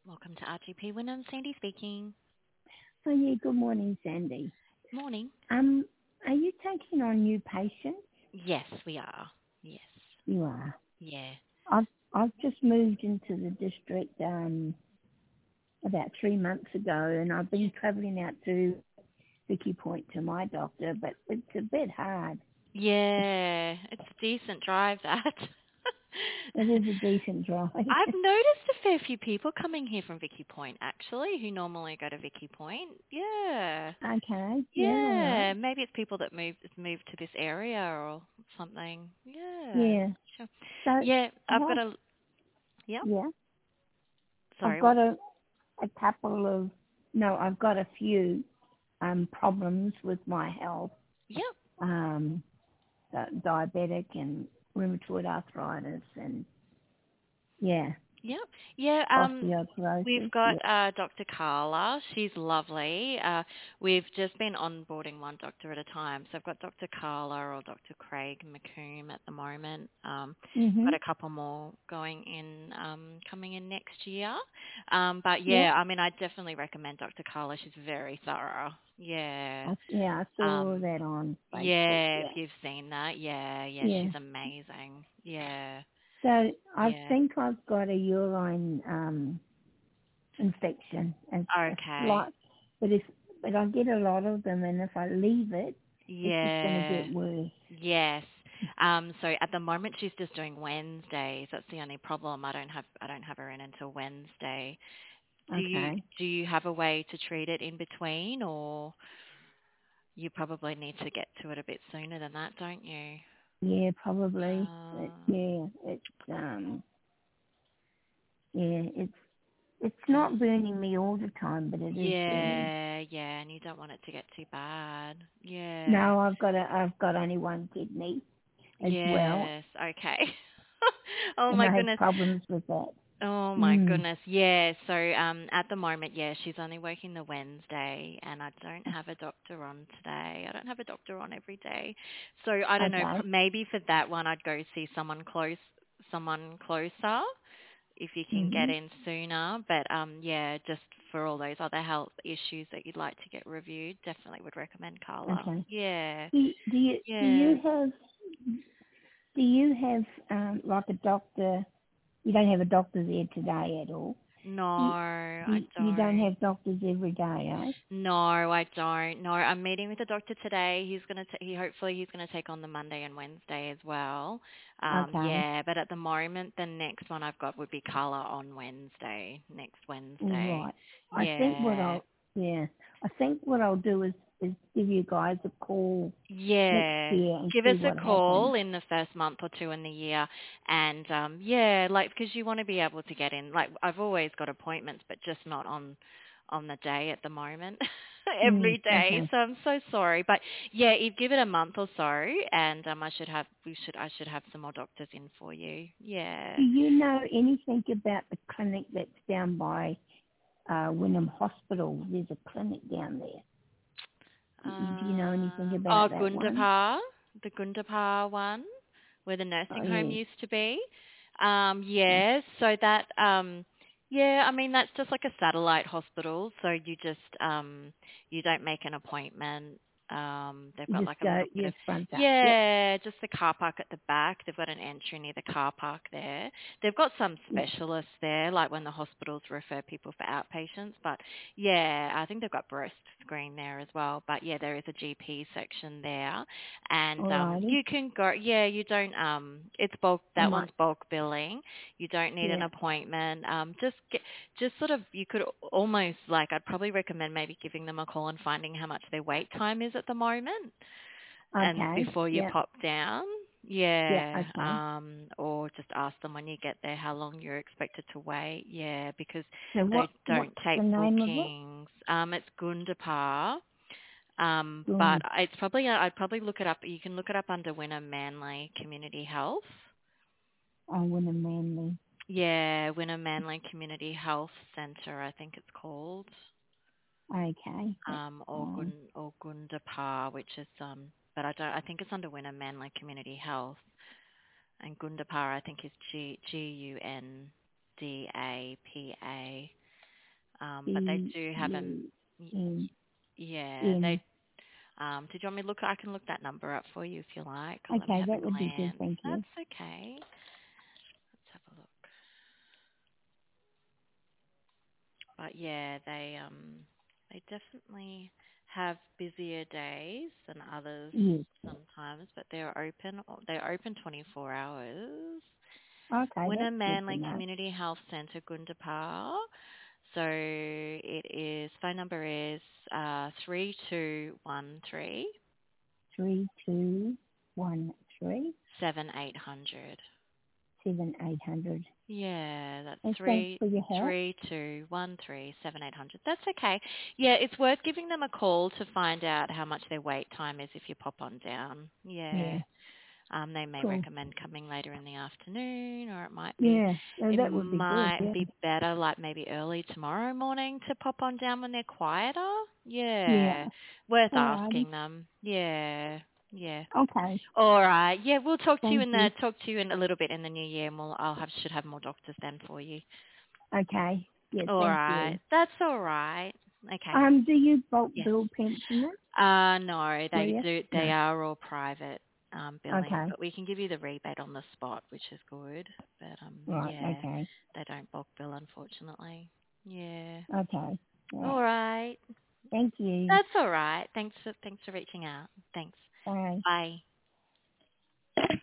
Welcome to RGP Wynnum. Sandy speaking. Oh, yeah, good morning, Sandy. Morning. Um, are you taking on new patients? Yes, we are. Yes. You are. Yeah. I've just moved into the district about 3 months ago, and I've been travelling out to Vicky Point to my doctor, but it's a bit hard. Yeah. It's a decent drive, that. It is a decent drive. I've noticed a fair few people coming here from Vicky Point, actually, who normally go to Vicky Point. Yeah. Okay, yeah, all right. Yeah. Maybe it's people that moved to this area or something. Yeah. Yeah. Sure. So, Yeah. I've got what? a. Yeah. Yeah, I've Sorry. got What? a couple of, no, I've got a few problems with my health. Yep. Um, diabetic and rheumatoid arthritis and yeah, Yep. Yeah. We've osteoporosis. got Yeah. Dr. Carla. She's lovely. We've just been onboarding one doctor at a time. So I've got Dr. Carla or Dr. Craig McComb at the moment. Got Mhm. a couple more going in, coming in next year. But Yeah. yeah, I mean, I definitely recommend Dr. Carla. She's very thorough. Yeah. I saw Um, that on Facebook. yeah, if Yeah. you've seen that. Yeah, yeah, Yeah. she's amazing. Yeah, So I yeah. think I've got a urine infection. It's Okay. like, but if but I get a lot of them, and if I leave it, it's just going to get Yeah. worse. Yes. So at the moment she's just doing Wednesdays. That's the only problem. I don't have her in until Wednesday. Do you Okay. do you have a way to treat it in between, or you probably need to get to it a bit sooner than that, don't you? Yeah, probably. Uh, Yeah, it's not burning me all the time, but it is burning. yeah, yeah, and you don't want it to get too bad. Yeah. No, I've got only one kidney as well, Yes. Okay. Oh and my I have goodness. problems with that. Oh my Mm. goodness, yeah. So at the moment, yeah, she's only working the Wednesday, and I don't have a doctor on today. I don't have a doctor on every day, so I don't know. Okay. Maybe for that one, I'd go see someone closer, if you can get Mhm. in sooner. But yeah, just for all those other health issues that you'd like to get reviewed, definitely would recommend Carla. Okay. Yeah, Do yeah. you have like a doctor? You don't have a doctor there today at all. No, You I you don't don't. have doctors every day, eh? No, I don't. No, I'm meeting with the doctor today. He hopefully he's gonna take on the Monday and Wednesday as well. Okay. Yeah, but at the moment the next one I've got would be colour on Wednesday, next Wednesday. Right. I think Yeah. I think what I'll do is give you guys a call next Yeah. year and Give see us a what happens. call in the first month or two in the year, and yeah, like because you want to be able to get in. Like I've always got appointments, but just not on the day at the moment, every day. Okay. So I'm so sorry, but yeah, you give it a month or so, and I should have some more doctors in for you. Do Yeah. you know anything about the clinic that's down by Wynnum Hospital? There's a clinic down there. Do you know anything Oh, about that one? Gundapar, the Gundapar one, where the Oh nursing home yeah. used to be. Oh, Yeah, so that, yeah, I mean, that's just like a satellite hospital. So you don't make an appointment. They've you got just like a go, little bit you of, just front up. Yep. yeah, just the car park at the back. They've got an entry near the car park there. They've got some Yep. specialists there, like when the hospitals refer people for outpatients. But yeah, I think they've got breast screen there as well. But yeah, there is a GP section there, and Alrighty. you can go. Yeah, you don't. It's bulk. I That might. one's bulk billing. You don't need an Yeah. appointment. Just sort of. You could almost like. I'd probably recommend maybe giving them a call and finding how much their wait time is at the moment, and Okay. before you Yeah. pop down. Yeah. Yeah, Okay. or just ask them when you get there how long you're expected to wait. Yeah, because So they what's don't take the name of it? bookings. It's Gundapar. But Boom. it's probably I'd probably look it up. You can look it up under Wynnum Manly Community Health. Oh, Wynnum Manly. Yeah, Wynnum Manly Community Health Centre, I think it's called. Okay. That's fine. Or Gundapar, which is but I think it's under Wynnum Manly Community Health. And Gundapar I think is Gundapar. But they do have them. in, Yeah, in. they. Did you want me to look? I can look that number up for you if you like. Or let me Okay, have that a would be good. glance. Thank you. That's okay. Let's have a look. But yeah, they definitely have busier days than others Yes. sometimes, but they're open 24 hours. Okay, Winner that's good to Manly know. Community Health Centre, Gundapar. So it is, phone number is 3213 3213 7800. 7800. Yeah, that's And thanks three for your help. three two one three seven eight hundred. That's okay. Yeah, it's worth giving them a call to find out how much their wait time is if you pop on down. Yeah, Yeah. They may cool. recommend coming later in the afternoon, or Yeah, so it that would be good. might Yeah. be better, like maybe early tomorrow morning to pop on down when they're quieter. Yeah. Yeah, worth Alrighty. asking them. Yeah, yeah. Okay. All right. Yeah, we'll talk to you Thank you. in a little bit in the new year, and should have more doctors then for you. Okay. Yeah, All thank right. you. That's all right. Okay. Do you bulk Yes. bill pensioners? No, Do they you? do. They No. are all private billing, Okay. but we can give you the rebate on the spot, which is good. But Right. yeah, Okay. they don't bulk bill, unfortunately. Yeah. Okay. All Right. right. Thank you. That's all right. Thanks for reaching out. Thanks. Bye. Bye.